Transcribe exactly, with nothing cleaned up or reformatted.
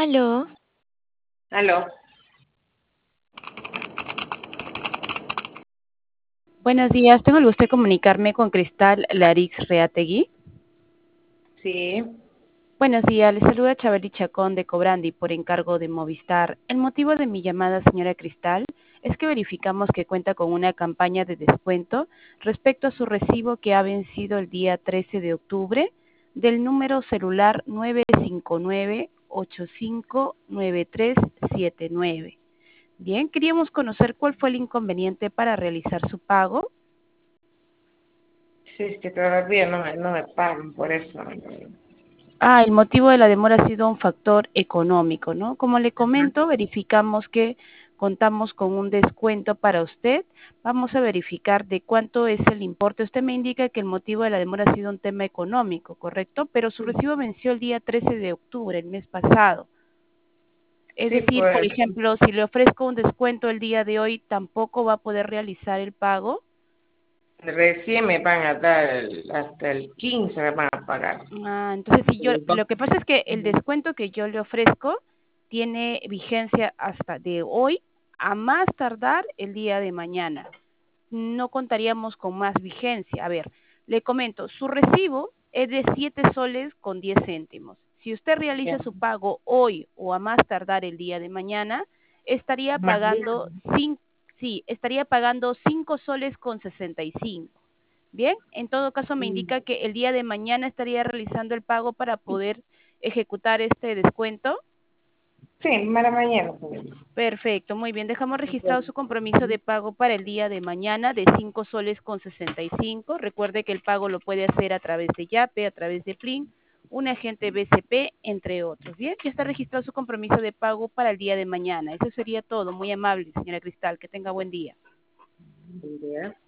Aló, Aló, Buenos días, tengo el gusto de comunicarme con Cristal Larix Reategui. sí, Buenos días, les saluda Chabeli Chacón de Cobrandi por encargo de Movistar. El motivo de mi llamada, señora Cristal, es que verificamos que cuenta con una campaña de descuento respecto a su recibo que ha vencido el día trece de octubre del número celular nueve cinco nueve, ocho cinco nueve tres siete nueve. Bien, queríamos conocer cuál fue el inconveniente para realizar su pago. sí, es que todavía no me, no me pagan por eso. Ah, el motivo de la demora ha sido un factor económico, ¿no? Como le comento, verificamos que contamos con un descuento para usted. Vamos a verificar de cuánto es el importe. Usted me indica que el motivo de la demora ha sido un tema económico, ¿correcto? Pero su recibo venció el día trece de octubre, el mes pasado. Es Sí, decir, por pues ejemplo, si le ofrezco un descuento el día de hoy, ¿tampoco va a poder realizar el pago? recién me van a dar el- hasta el quince me van a pagar. Ah, entonces si yo, El lo que pasa es que el Ujú. descuento que yo le ofrezco tiene vigencia hasta de hoy a más tardar el día de mañana. No contaríamos con más vigencia. A ver, le comento, su recibo es de siete soles con diez céntimos. Si usted realiza Ya. su pago hoy o a más tardar el día de mañana, estaría Mañana. pagando cinco, sí, estaría pagando cinco soles con sesenta y cinco. Bien, en todo caso me Mm. indica que el día de mañana estaría realizando el pago para poder ejecutar este descuento. Sí, para mañana. Pues. Perfecto, muy bien. Dejamos registrado Ujú. su compromiso de pago para el día de mañana de cinco soles con sesenta y cinco. Recuerde que el pago lo puede hacer a través de Yape, a través de Plin, un agente B C P, entre otros. Bien, ya está registrado su compromiso de pago para el día de mañana. Eso sería todo. Muy amable, señora Cristal. Que tenga buen día. Ya.